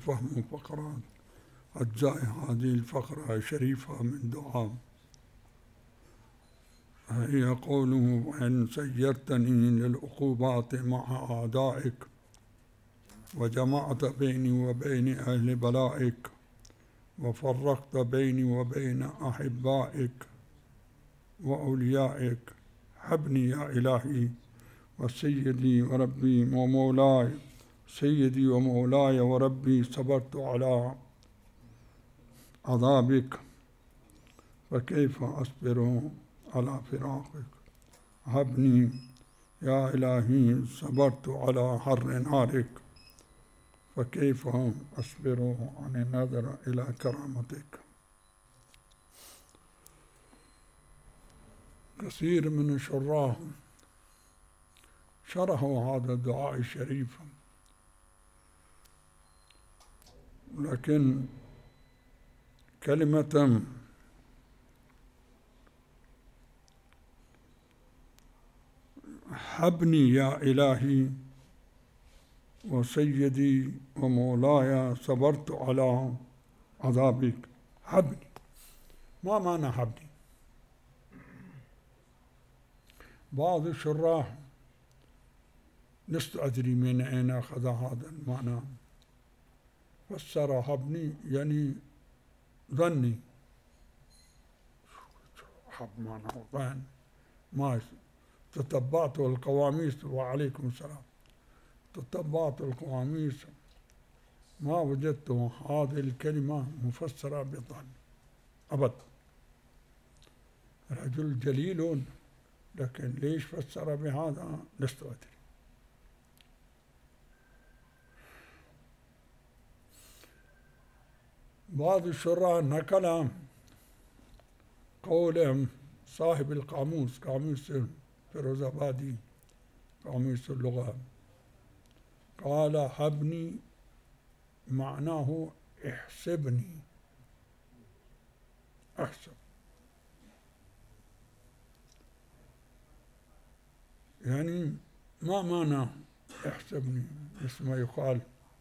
فهم فقرات أجزاء هذه الفقرة الشريفة من دعاء. هي قوله: إن سيرتني للعقوبات مع أعدائك وجمعت بيني وبين أهل بلائك وفرقت بيني وبين أحبائك وأوليائك، حبني يا إلهي وسيدي وربي ومولاي، سيدي ومولاي وربي، صبرت على عذابك فكيف أصبر على فراقك. هبني يا إلهي، صبرت على حر نارك فكيف أصبر عن النظر إلى كرامتك. كثير من الشراح شرحوا هذا الدعاء الشريف، لكن كلمة حبني يا إلهي وسيدي ومولاي، صبرت على عذابك. حبني، ما معنى حبني؟ بعض الشراح لست أدري من أين أخذ هذا المعنى، فسر حبني يعني ظني. حب معنى ظن. ما تتبعت القواميس، وعليكم السلام، تتبعت القواميس ما وجدت هذه الكلمة مفسرة بظن أبدا. رجل جليل، لكن ليش فسر بهذا لست أدري. بعض الشراح نقل قول صاحب القاموس، قاموس فيروزآبادي، قاموس اللغة، قال: حبني معناه احسبني، احسب. يعني ما معنى احسبني؟ مثل ما يقال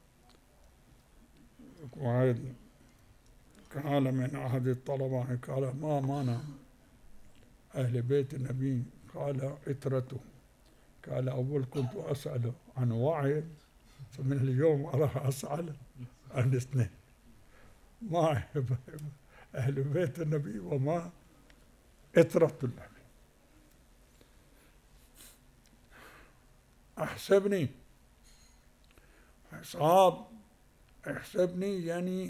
واحد قال من أحد الطلبة، قال: ما معنى أهل بيت النبي؟ قال: إترته. قال: أول كنت أسأل عن واحد، فمن اليوم أراح أسأل عن اثنين. ما أحب أهل بيت النبي وما إترة النبي. أحسبني، حساب، احسبني يعني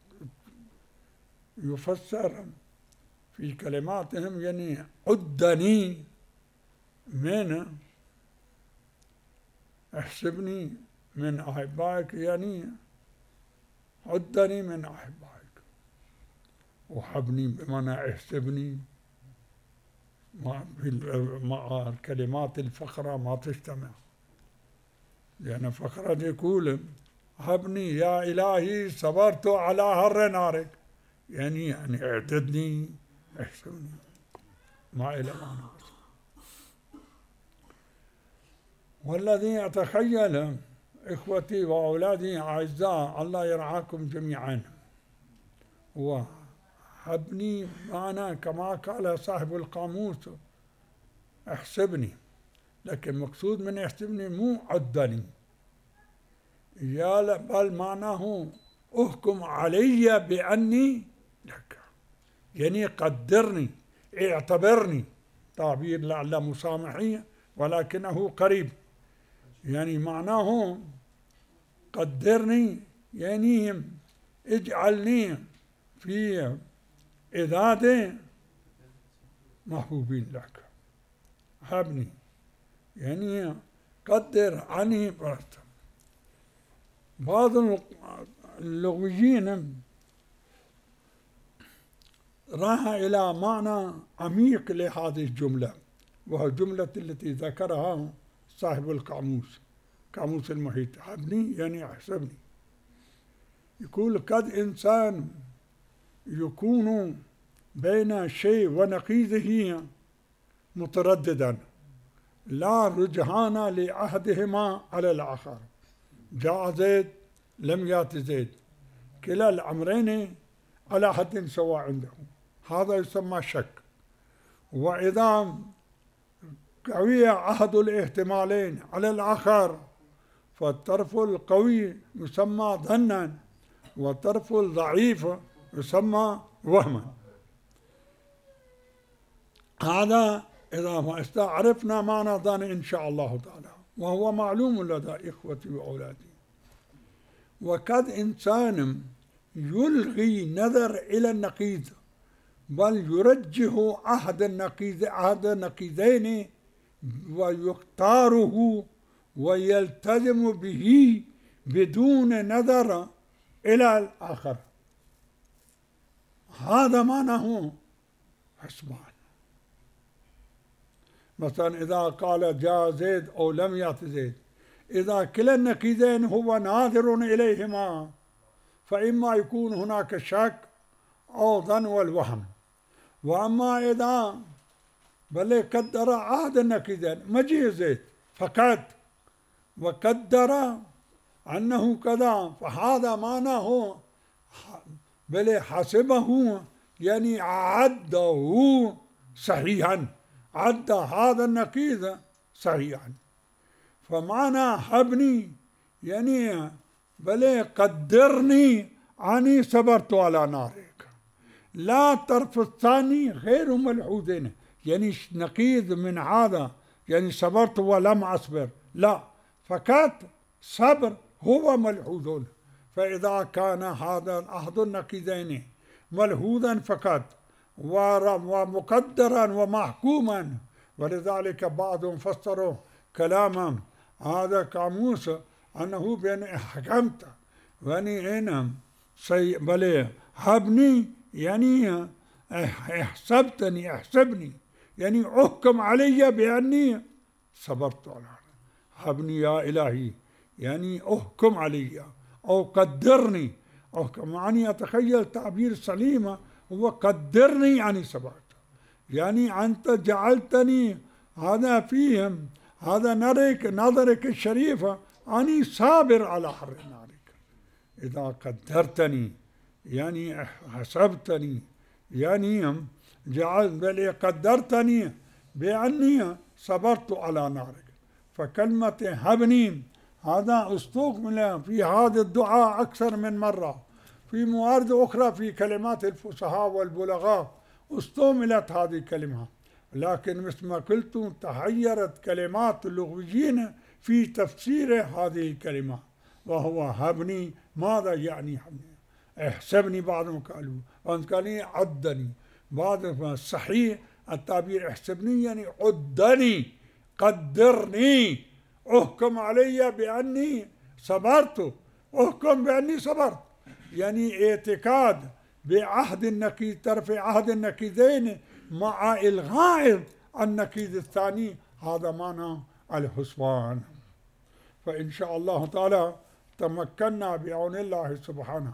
يفسر في كلماتهم يعني عدني من، احسبني من أحبائك يعني عدني من أحبائك. وحبني بمعنى احسبني، مع كلمات الفقرة ما تجتمع، لأن فقرة يقول: حبني يا إلهي صبرت على حر نارك، يعني اعتدني، احسبني، ما إلى معنى. والذي أتخيل إخوتي وأولادي أعزاء الله يرعاكم جميعا، وحبني معنى كما قال صاحب القاموس احسبني، لكن مقصود من احسبني مو عدني، بل معناه احكم علي بأني لك، يعني قدرني، اعتبرني، تعبير لعل مسامحية ولكنه قريب. يعني معناه قدرني، يعني اجعلني في عداد محبوبين لك. حبني يعني قدر عني برست. بعض اللغويين راح إلى معنى عميق لهذه الجملة، وهي الجملة التي ذكرها صاحب القاموس، قاموس المحيط. حبني يعني احسبني. يقول: قد إنسان يكون بين شيء ونقيضه مترددا، لا رجحان لأحدهما على الآخر. جاء زيد لم يأت زيد، كلا الأمرين على حد سواء عنده، هذا يسمى شك. وإذا قوي أحد الاحتمالين على الآخر فالطرف القوي يسمى ظنا، والطرف الضعيف يسمى وهما. هذا إذا ما استعرفنا معنى ظن إن شاء الله تعالى، وهو معلوم لدى إخوتي وأولادي. وقد إنسان يلغي نظر إلى النقيض، بل يرجح أحد النقيضين ويختاره ويلتزم به بدون نظر إلى الآخر. هذا معناه حسبان. مثلا إذا قال جاء زيد أو لم يأت زيد، إذا كلا النقيضين هو ناظر إليهما فإما يكون هناك شك أو ظن والوهم. وأما إذا بل قدر أحد النقيضين مجيء زيد فقط وقدر أنه كذا، فهذا معناه بل حسبه يعني عده صحيحا، عد هذا النقيض صحيحا. فمعنى حبني يعني بل قدرني أني صبرت على نارك. لا الطرف الثاني غير ملحوظين، يعني نقيض من هذا يعني صبرت ولم أصبر، لا، فقط صبر هو ملحوظ. فإذا كان هذا أحد النقيضين ملحوظا فقط ومقدرا ومحكوما، ولذلك بعضهم فسروا كلاما هذا قاموس أنه بأن حكمت وأني أنا بل هبني يعني احسبتني احسبني يعني احكم علي بأني صبرت على هبني يا إلهي، يعني احكم علي أو قدرني. احكم يعني أتخيل تعبير سليمة هو قدرني يعني صبرت، يعني أنت جعلتني هذا فيهم هذا نظرك الشريفة أني صابر على حر نارك. إذا قدرتني يعني حسبتني يعني بل قدرتني بأني صبرت على نارك. فكلمة هبني هذا استوعب في هذا الدعاء أكثر من مرة، في موارد أخرى في كلمات الفصحاء والبلغاء استعملت هذه الكلمة، لكن مثل ما قلت تحيرت كلمات اللغويين في تفسير هذه الكلمة. وهو هبني ماذا يعني هبني؟ احسبني، بعضهم قالوا عدني، بعضهم صحيح التعبير احسبني يعني عدني قدرني، احكم علي بأني صبرت، احكم بأني صبرت، يعني اعتقاد بعهد النقيض طرف عهد النقيضين مع إلغاء النقيض الثاني، هذا معنى الحسبان. فإن شاء الله تعالى تمكنا بعون الله سبحانه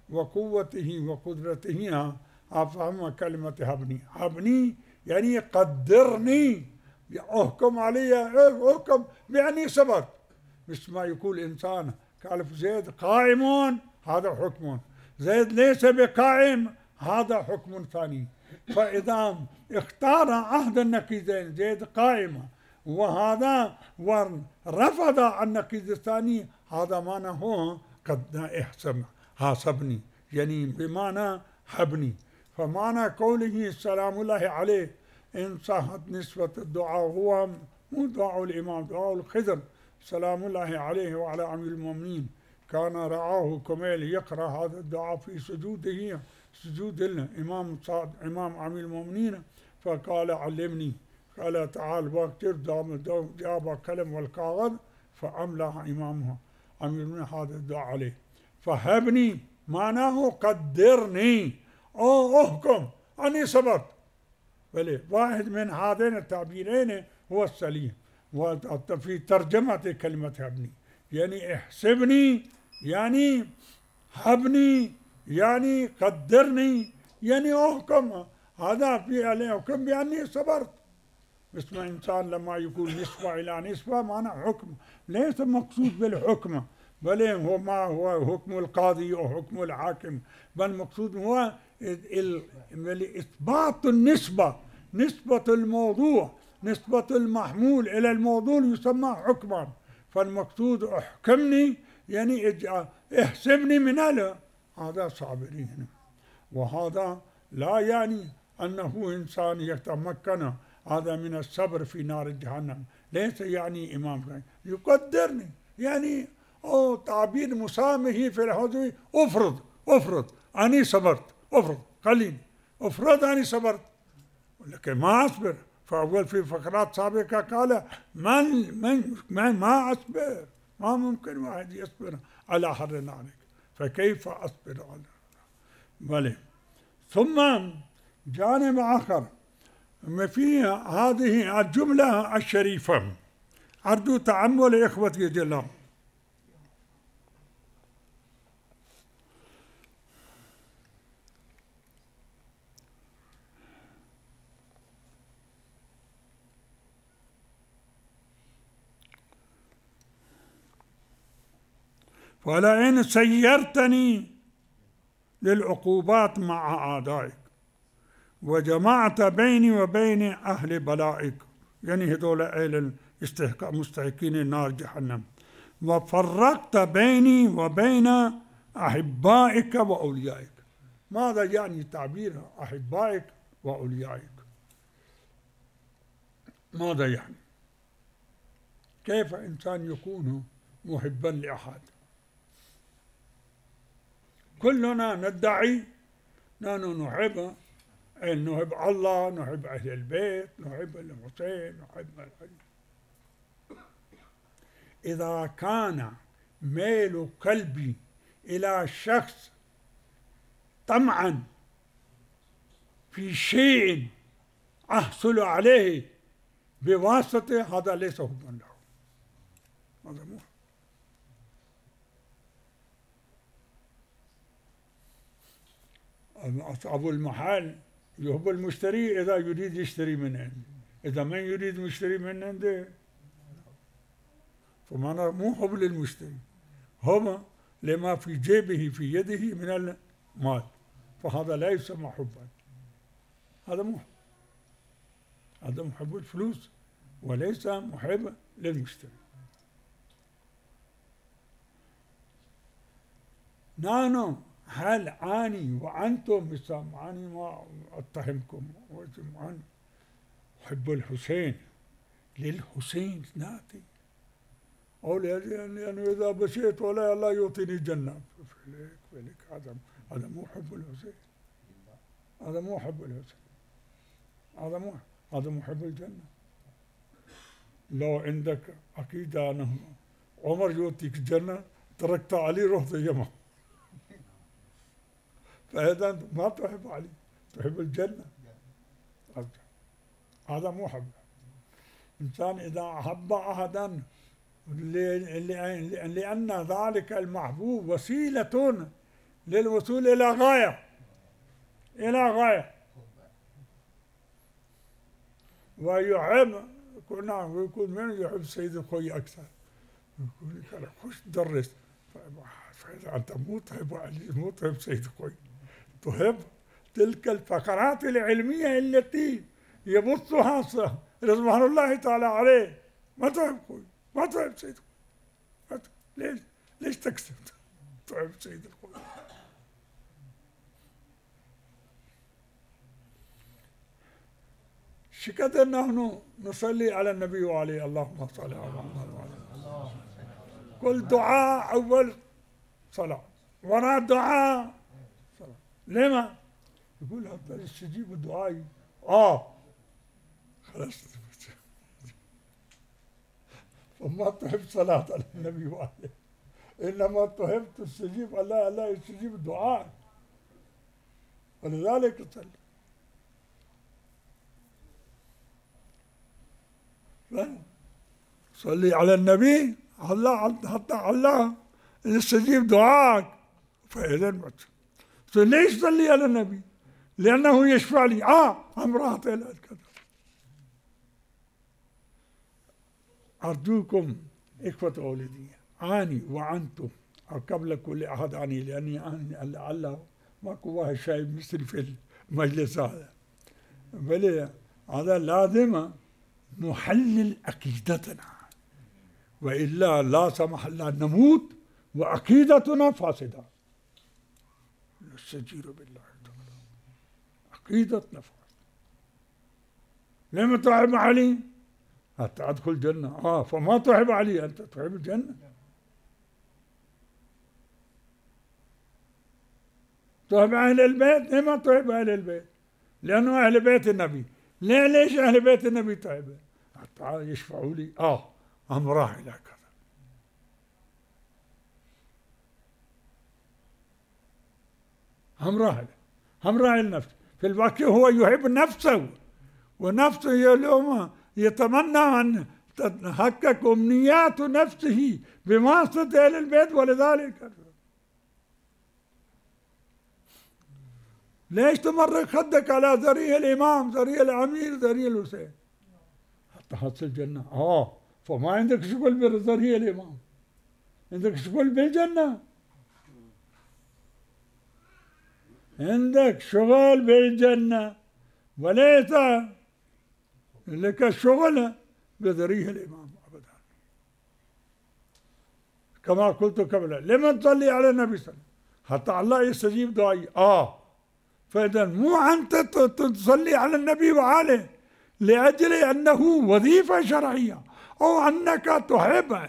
وقوته وقدرته أفهم كلمة هبني. هبني يعني قدرني، احكم علي، احكم بأني صبرت. مثل ما يقول إنسان قال زيد قائم هذا حكم، زيد ليس بقائم هذا حكم ثاني. فإذا اختار عهد النقيضين زيد قائمة وهذا ورفض النقيض الثاني، هذا معنى هو قد حاسبني يعني بمعنى حبني. فمعنى قوله سلام الله عليه إن صحت نسبة الدعاء هو مو دعاء الإمام، دعاء الخضر سلام الله عليه وعلى أمير المؤمنين، كان رعاه كميل يقرأ هذا الدعاء في سجوده سجود الإمام إمام أمير المؤمنين، فقال علمني، قال تعال واكتب جاب قلم والكاغذ فأملأ إمامها أمير المؤمنين هذا الدعاء عليه. فهبني معناه قدرني أو أحكم أني صبرت. بلي واحد من هذين التعبيرين هو السليم. وفي ترجمة كلمة هبني يعني احسبني يعني هبني يعني قدرني يعني احكم، هذا في عليه حكم بأني صبرت. مثل ما إنسان لما يقول نسبة إلى نسبة معنى حكم، ليس مقصود بالحكم بل هو ما هو حكم القاضي أو حكم الحاكم، بل المقصود هو إثبات النسبة، نسبة الموضوع، نسبة المحمول إلى الموضوع يسمى حكما. فالمقصود احكمني يعني احسبني من هذا صابرين. وهذا لا يعني أنه إنسان يتمكن هذا من الصبر في نار جهنم، ليس يعني إمام يقدرني يعني أو تعبير مسامحي في الحدود. أفرض أني صبرت، أفرض خليني أفرض أني صبرت، لكن ما أصبر. فأول في فقرات سابقة قال ما أصبر، ما ممكن واحد يصبر على حر نارك، فكيف أصبر على بلى. ثم جانب آخر في هذه الجملة الشريفة أرجو تأمل إخوتي جل. ولئن سيرتني للعقوبات مع أعدائك وجمعت بيني وبين أهل بلائك، يعني هذول أهل مستحقين النار جهنم، وفرقت بيني وبين أحبائك وأوليائك. ماذا يعني تعبير أحبائك وأوليائك؟ ماذا يعني؟ كيف إنسان يكون محبا لأحد؟ كلنا ندعي نحن نحب الله، نحب أهل البيت، نحب الحسين، نحب العلي. إذا كان ميل قلبي إلى شخص طمعا في شيء أحصل عليه بواسطة، هذا ليس حبا له، هذا مو. أصحاب المحال يحب المشتري إذا يريد يشتري من عنده، إذا ما يريد يشتري من عنده فمعنى مو حب للمشتري، هو لما في جيبه في يده من المال، فهذا لا يسمى حبا، هذا مو، هذا محب الفلوس وليس محب للمشتري. نحن هل أني وأنتم سامعاني ما أتهمكم وأجمعني أحب الحسين للحسين ناتي، أو لأنه إذا بشيت ولا الله يعطيني الجنة، هذا مو حب الحسين، هذا مو حب الحسين، هذا محب الجنة. لو عندك عقيدة أنه عمر يعطيك الجنة تركت علي رحت اليمن، فإذا ما تحب علي، تحب الجنة، هذا مو حب. إنسان إذا أحب أحدا لأن ذلك المحبوب وسيلة للوصول إلى غاية، ويحب يكون من يحب سيد الخوي أكثر، يقول لك خش درس، فإذا أنت مو تحب علي، مو تحب سيد الخوي، تحب تلك الفقرات العلمية التي يبثها رضوان الله تعالى عليه. ما تحب خوي، ما تحب سيد الخوي، ليش تكسب تحب سيد الخوي؟ شكد نحن نصلي على النبي وعليه اللهم صل على محمد. كل دعاء أول صلاة، وراء دعاء صلاة. لما؟ يقول حتى يستجيب الدعاء. خلاص، فما تحب صلاة على النبي وعليه، إنما تحب تستجيب الله يستجيب الدعاء، ولذلك صلي. صلي على النبي حتى الله يستجيب دعاءك. فإذا ليش صلي على النبي؟ لأنه يشفع لي. امرأة إلى كذا. أرجوكم إخوة أولادية، اني وانتم او قبل كل احد اني، لاني لعله ماكو واحد شايف مثلي في المجلس هذا، بل هذا لازم نحلل عقيدتنا، والا لا سمح الله نموت وعقيدتنا فاسده. نستجير بالله تعالى، عقيدتنا فاسده. لما تحب علي حتى ادخل الجنه، فما تحب علي انت تحب الجنه. تحب اهل البيت؟ لما تحب اهل البيت؟ لانه اهل بيت النبي. ليش اهل بيت النبي تحبه؟ حتى يشفعوا لي هم راح الى كذا. هم راح النفس. في الواقع هو يحب نفسه، ونفسه اليوم يتمنى أن تتحقق أمنيات نفسه بواسطة أهل البيت. ولذلك ليش تمرق خدك على ذريع الإمام، ذريع الأمير، ذريع الحسين حتى حصل الجنة؟ فما عندك شغل بذريع الإمام، عندك شغل بالجنة، عندك شغل بالجنة، وليس لك الشغل بذريع الإمام أبدا. كما قلت قبل، لمن تصلي على النبي صلى الله عليه وسلم حتى الله يستجيب دعائي. فإذا مو أنت تصلي على النبي وآله لأجل أنه وظيفة شرعية أو أنك تحبه.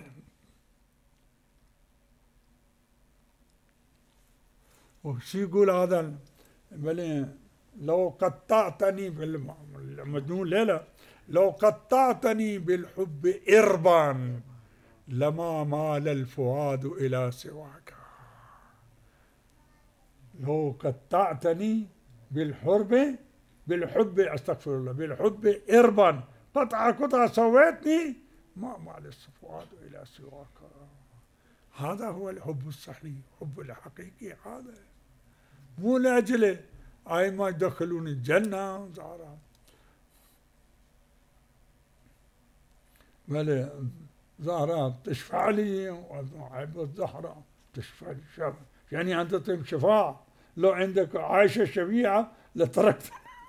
وش يقول هذا؟ لو قطعتني بالمجنون ليلة، لو قطعتني بالحب إربا لما مال الفؤاد إلى سواك. لو قطعتني بالحب استغفر الله، بالحب إربا، قطعة سويتني، ما مال الفؤاد إلى سواك. هذا هو الحب الصحيح، الحب الحقيقي. هذا مو لأجله ما يدخلون الجنة زهراء. بل زهراء تشفع لي، وأحب الزهراء تشفع لي. يعني أنت تطلب شفاعة. لو عندك عائشة شفيعة لتركت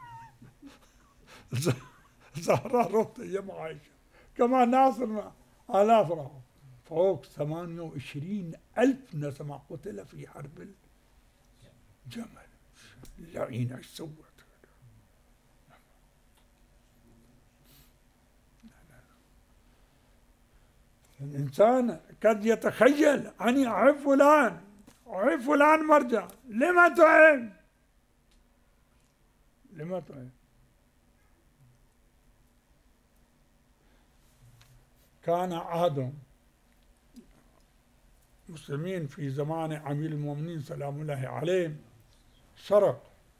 زهراء رحت يم عائشة. كما ناصر آلاف راحوا، فوق 28,000 نسمة قتل في حرب الجمل. اللعين ايش سوت؟ الإنسان قد يتخيل أني أحب فلان مرجع. لما تحب؟ كان عهد المسلمين في زمان أمير المؤمنين سلام الله عليه سرق.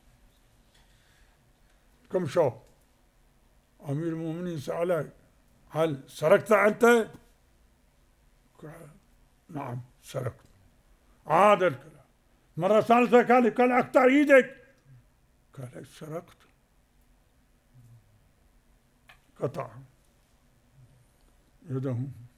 كم شو أمير المؤمنين سأله: هل سرقت أنت؟ قال: نعم سرقت. عاد الكلام. مرة ثالثة قال: اقطع يدك. قال: سرقت. قطع يده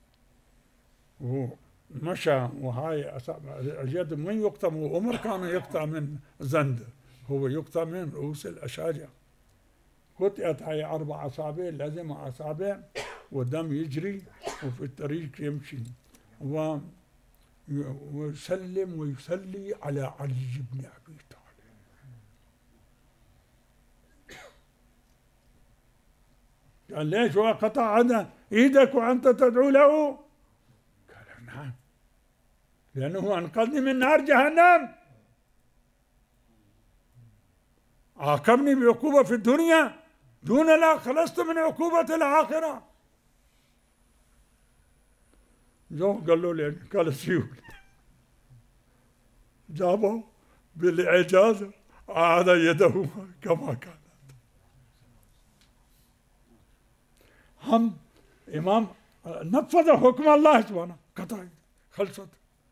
ومشى. وهاي اليد من يقطع؟ عمر كان يقطع من زند، هو يقطع من رؤوس الأشاجر. قطعت هاي 4 أصابع، لازم أصابع، والدم يجري وفي الطريق يمشي ويسلم ويصلي على علي بن أبي طالب. قال: ليش وقطع ايدك وأنت تدعو له؟ قال: نعم، لأنه أنقذني من نار جهنم، عاقبني بعقوبة في الدنيا دون لا خلصت من عقوبة الآخرة. جو قال له لين قال سيول، جابه بالإعجاز عاد يده كما كانت. هم إمام نفذ حكم الله سبحانه، قطع خلصت.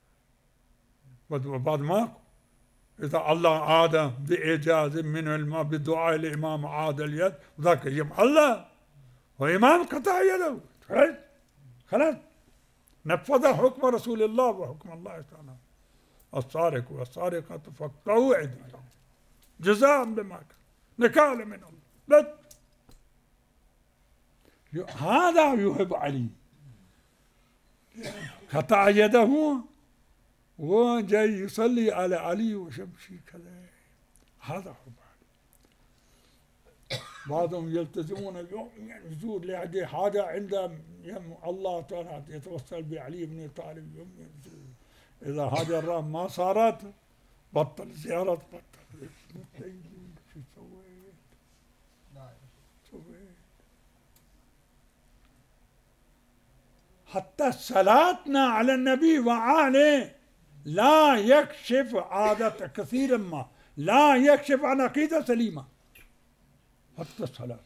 بعد ما إذا الله عاد بإعجاز من الماء بدعاء الإمام عاد اليد، ذاك يوم الله وإمام قطع يده خلاص. نفذ حكم رسول الله وحكم الله تعالى. السارق والسارقة فاقطعوا أيديهم جزاء بما كسبوا نكالا من الله. بس هذا يحب علي، قطع يده وجاي يصلي على علي وشمشي كذا، هذا حب علي. بعضهم يلتزمون يزور لعدي حاجة عند الله تعالى يتوسل بعلي بن طالب، إذا هذا الرام ما صارت بطل زيارة، بطل. شو سويت؟ حتى صلاتنا على النبي وآله لا يكشف عادة كثيرا ما لا يكشف عن عقيدة سليمة. حتى الصلاة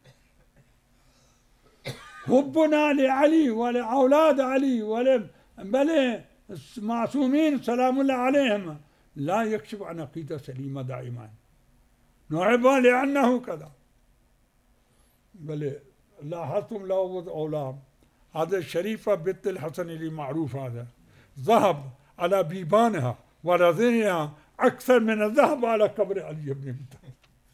حبنا لعلي ولأولاد علي بل المعصومين سلام الله عليهم لا يكشف عن عقيدة سليمة دائما. نحبه لأنه كذا. بل لاحظتم له أولاد هذا الشريفة بنت الحسن اللي معروف هذا ذهب على بيبانها ورذينها أكثر من الذهب على قبر علي بن أبي طالب.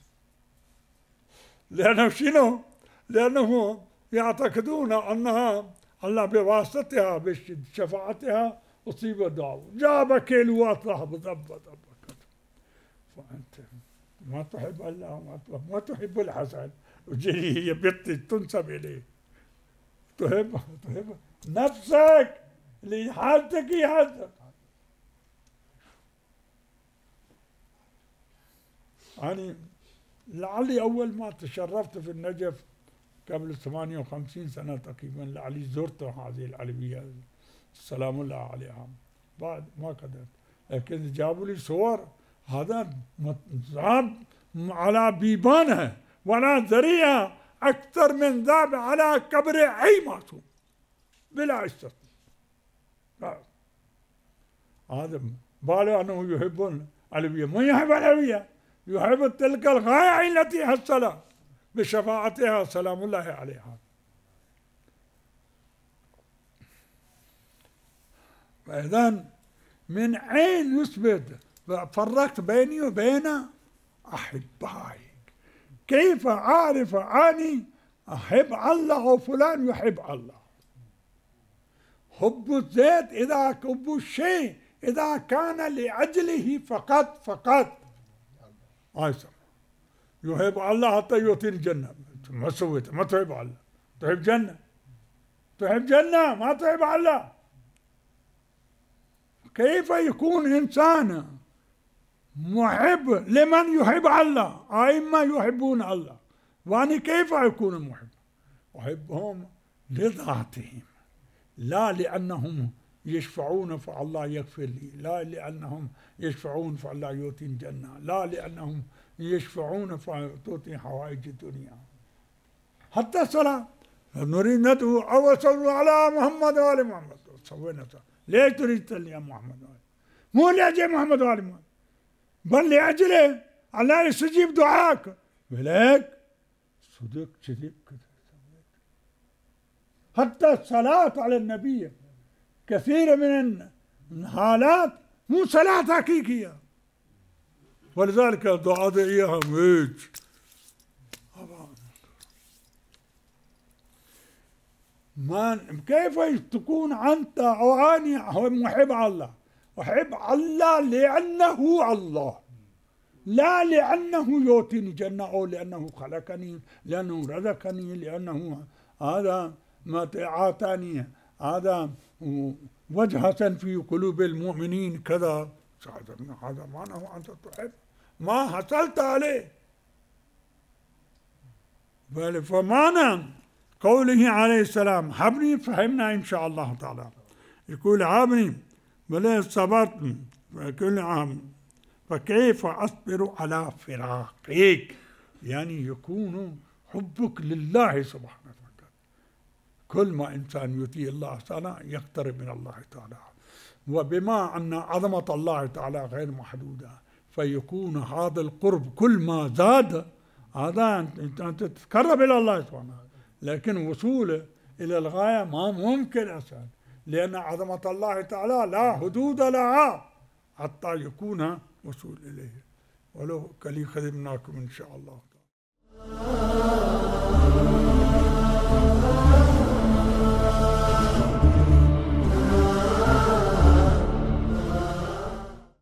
لأنه شنو؟ لأنه يعتقدون أنها الله بواسطتها بشفاعتها أصيب الدعوة، جاب كيلوات ذهب ضب. فأنت ما تحب الله ما تحب الحسن، وجري هي بنت تنسب إليه. تحب نفسك لحالتك هذا. يعني لعلي أول ما تشرفت في النجف قبل 58 سنة تقريبا، لعلي زرت هذه العلوية السلام الله عليها، بعد ما قدرت، لكن جابوا لي صور هذا ذهب على بيبانها ولا ذريها أكثر من ذهب على قبر أي معصوم بلا استثناء. هذا بالغ أنه يحب العلوية، ما يحب العلوية، يحب تلك الغاية التي حصل بشفاعتها سلام الله عليها. فإذن من أين يثبت؟ فرقت بيني وبين أحبائي. كيف أعرف أني أحب الله وفلان يحب الله؟ حب الذات إذا حب الشيء إذا كان لأجله فقط أيضا يحب الله حتى يعطيني الجنة. ما سويت؟ ما تحب الله، تحب جنة، تحب جنة ما تحب الله. كيف يكون إنسان محب لمن يحب الله؟ أئمة يحبون الله، وأنا كيف أكون محب؟ أحبهم لذاتهم، لا لأنهم يشفعون فالله يغفر لي، لا لأنهم يشفعون فالله يؤتي الجنة، لا لأنهم يشفعون فتؤتي حوائج الدنيا. حتى الصلاة نريد ندعو أو صلوا على محمد وآل محمد، سوينا ليش تريد تصلي على محمد وآل؟ مو لأجل محمد وآل محمد، بل لأجله الله يستجيب دعاك. ولك صدق كذب كذا. حتى الصلاة على النبي كثير من الحالات مو صلاة حقيقية، ولذلك الدعاء إياها ميج. كيف تكون أنت أو أنا محب الله؟ أحب الله لأنه الله، لا لأنه يعطيني جنة أو لأنه خلقني، لأنه رزقني، لأنه هذا ما أعطاني هذا وجهة في قلوب المؤمنين كذا. هذا معناه أنت تحب ما حصلت عليه. بل فمعنى قوله عليه السلام حبني فهمنا إن شاء الله تعالى. يقول حبني بل صبرت كل عام فكيف أصبر على فراقك؟ يعني يكون حبك لله سبحانه وتعالى. كل ما إنسان يطيع الله تعالى يقترب من الله تعالى، وبما أن عظمة الله تعالى غير محدودة فيكون هذا القرب كل ما زاد هذا أنت تتقرب إلى الله سبحانه، لكن وصوله إلى الغاية ما ممكن أصلا. لأن عظمة الله تعالى لا حدود لها حتى يكون وصول إليه. ولو كلي خدمناكم إن شاء الله.